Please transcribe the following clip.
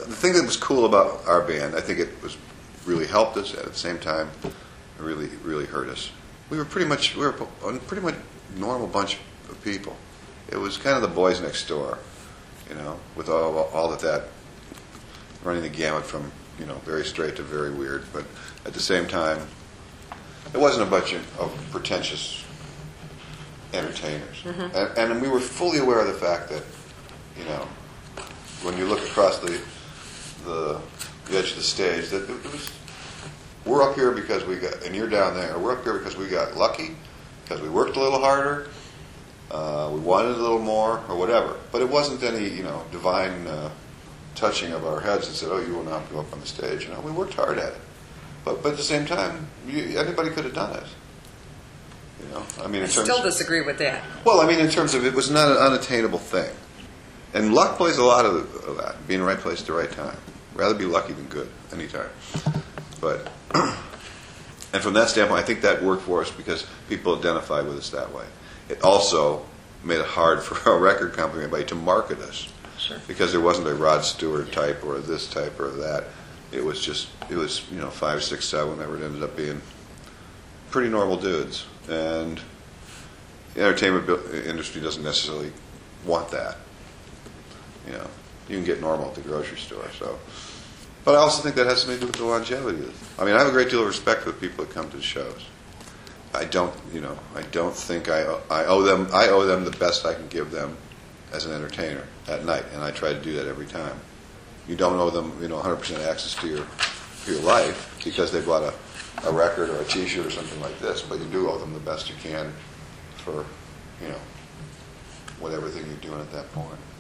the thing that was cool about our band, I think it was really helped us. At the same time, it really hurt us. We were a pretty much normal bunch of people. It was kind of the boys next door, with all that running the gamut from very straight to very weird. But at the same time, it wasn't a bunch of pretentious entertainers, and we were fully aware of the fact that when you look across the edge of the stage, that it was, we're up here because we got, and you're down there. We're up here because we got lucky, because we worked a little harder, we wanted a little more, or whatever. But it wasn't any divine touching of our heads that said, "Oh, you will not go up on the stage." We worked hard at it, but at the same time, anybody could have done it. I mean, I still disagree with that. Well, I mean, in terms of it was not an unattainable thing. And luck plays a lot of that, being in the right place at the right time. Rather be lucky than good, anytime. But, and from that standpoint, I think that worked for us because people identified with us that way. It also made it hard for a record company, anybody, to market us. Sure. Because there wasn't a Rod Stewart type or this type or that. It was 5, 6, 7, whatever it ended up being. Pretty normal dudes. And the entertainment industry doesn't necessarily want that. You can get normal at the grocery store. So, but I also think that has something to do with the longevity. I mean, I have a great deal of respect for the people that come to the shows. I don't think I owe them. I owe them the best I can give them as an entertainer at night, and I try to do that every time. You don't owe them, 100% access to your life because they bought a record or a T-shirt or something like this, but you do owe them the best you can for, whatever thing you're doing at that point.